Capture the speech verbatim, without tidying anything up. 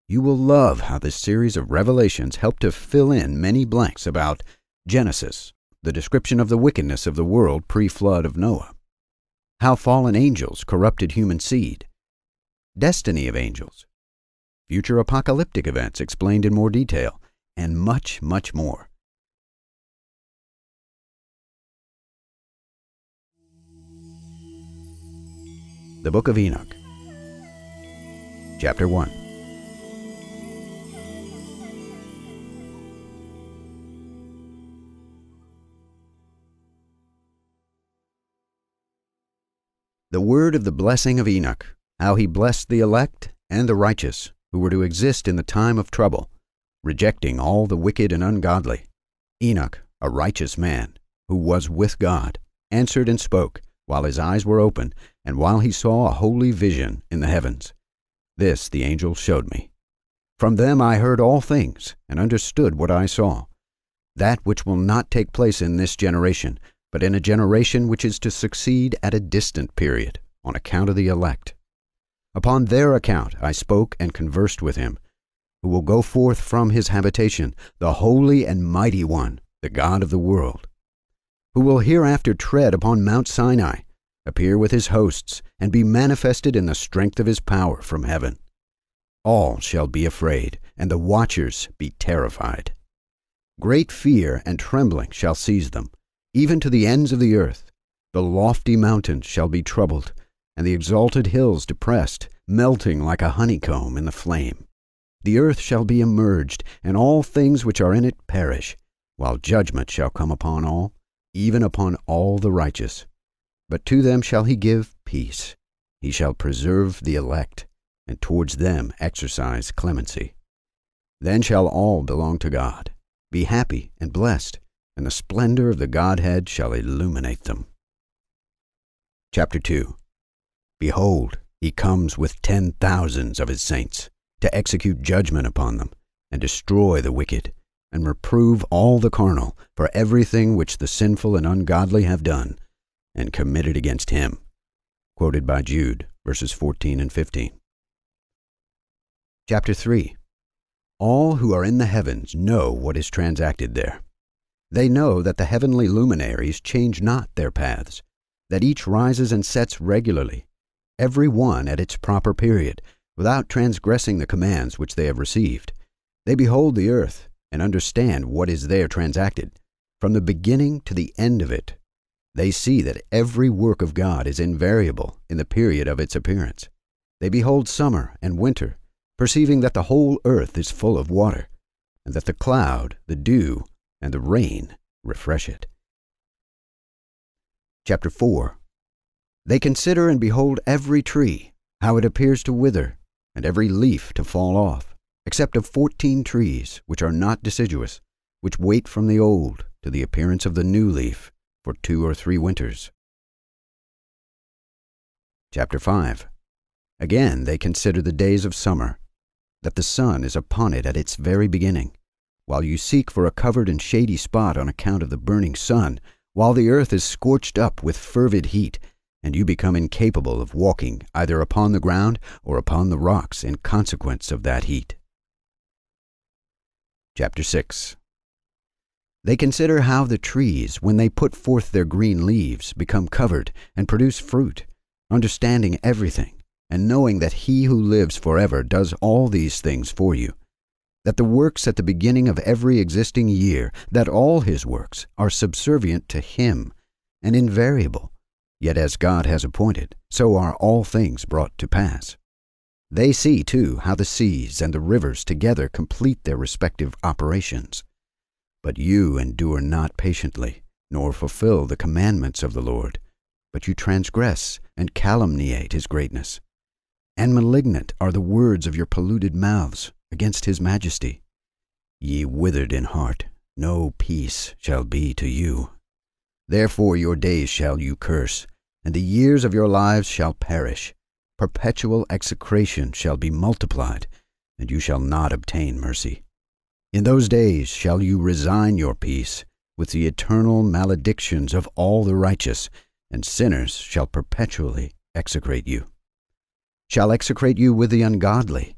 You will love how this series of revelations help to fill in many blanks about Genesis, the description of the wickedness of the world pre-flood of Noah, how fallen angels corrupted human seed, destiny of angels, future apocalyptic events explained in more detail, and much, much more. The Book of Enoch, Chapter one. The word of the blessing of Enoch, how he blessed the elect and the righteous, who were to exist in the time of trouble, rejecting all the wicked and ungodly. Enoch, a righteous man, who was with God, answered and spoke, while his eyes were open, and while he saw a holy vision in the heavens. This the angel showed me. From them I heard all things, and understood what I saw, that which will not take place in this generation, but in a generation which is to succeed at a distant period, on account of the elect. Upon their account I spoke and conversed with him, who will go forth from his habitation, the Holy and Mighty One, the God of the world, who will hereafter tread upon Mount Sinai, appear with his hosts, and be manifested in the strength of his power from heaven. All shall be afraid, and the watchers be terrified. Great fear and trembling shall seize them, even to the ends of the earth. The lofty mountains shall be troubled, and the exalted hills depressed, melting like a honeycomb in the flame. The earth shall be immerged, and all things which are in it perish, while judgment shall come upon all, even upon all the righteous. But to them shall he give peace. He shall preserve the elect, and towards them exercise clemency. Then shall all belong to God, be happy and blessed, and the splendor of the Godhead shall illuminate them. Chapter two. Behold, he comes with ten thousands of his saints, to execute judgment upon them, and destroy the wicked, and reprove all the carnal for everything which the sinful and ungodly have done, and committed against him. Quoted by Jude, verses fourteen and fifteen. Chapter three. All who are in the heavens know what is transacted there. They know that the heavenly luminaries change not their paths, that each rises and sets regularly, every one at its proper period, without transgressing the commands which they have received. They behold the earth, and understand what is there transacted, from the beginning to the end of it. They see that every work of God is invariable in the period of its appearance. They behold summer and winter, perceiving that the whole earth is full of water, and that the cloud, the dew, and the rain refresh it. Chapter four. They consider and behold every tree, how it appears to wither, and every leaf to fall off, except of fourteen trees, which are not deciduous, which wait from the old to the appearance of the new leaf, for two or three winters. Chapter five. Again they consider the days of summer, that the sun is upon it at its very beginning, while you seek for a covered and shady spot on account of the burning sun, while the earth is scorched up with fervid heat, and you become incapable of walking either upon the ground or upon the rocks in consequence of that heat. Chapter six. They consider how the trees, when they put forth their green leaves, become covered and produce fruit, understanding everything, and knowing that he who lives forever does all these things for you, that the works at the beginning of every existing year, that all his works are subservient to him and invariable, yet as God has appointed, so are all things brought to pass. They see, too, how the seas and the rivers together complete their respective operations. But you endure not patiently, nor fulfill the commandments of the Lord, but you transgress and calumniate his greatness. And malignant are the words of your polluted mouths against his majesty. Ye withered in heart, no peace shall be to you. Therefore your days shall you curse, and the years of your lives shall perish. Perpetual execration shall be multiplied, and you shall not obtain mercy. In those days shall you resign your peace with the eternal maledictions of all the righteous, and sinners shall perpetually execrate you. Shall execrate you with the ungodly,